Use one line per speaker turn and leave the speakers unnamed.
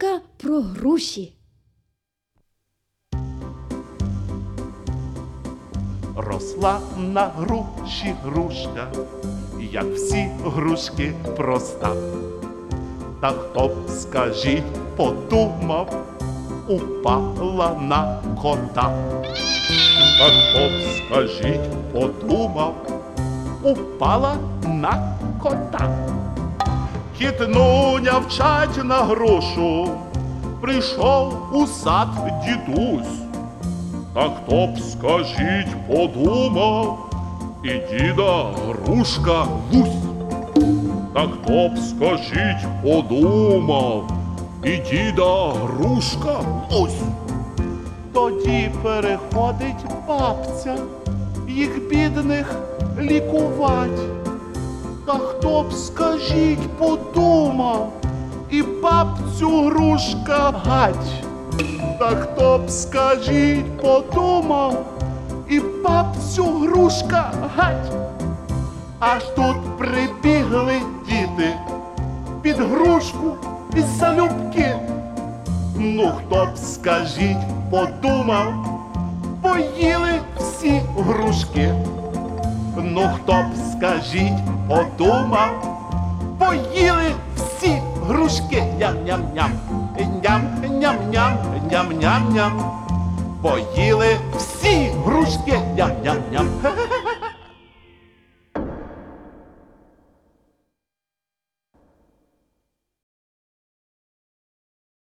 Казка про груші.
Росла на груші грушка, як всі грушки проста. Та хто б, скажіть, подумав, упала на кота. Та хто б, скажіть, подумав, упала на кота. Кіт Нуня вчать на грушу, прийшов у сад дідусь. Та хто б, скажіть, подумав, і діда грушка гусь. Та хто б, скажіть, подумав, і діда грушка гусь. Тоді переходить бабця їх бідних лікувать. Та хто б, скажіть, подумав, і бабцю грушка гать. Та хто б, скажіть, подумав, і бабцю грушка гать. Аж тут прибігли діти під грушку із залюбки. Ну, хто б, скажіть, подумав, поїли всі грушки. Ну, хто б, скажіть, подумав, поїли всі грушки. Ням-ням-ням, ням-ням-ням, ням-ням-ням. Поїли всі грушки. Ням-ням-ням.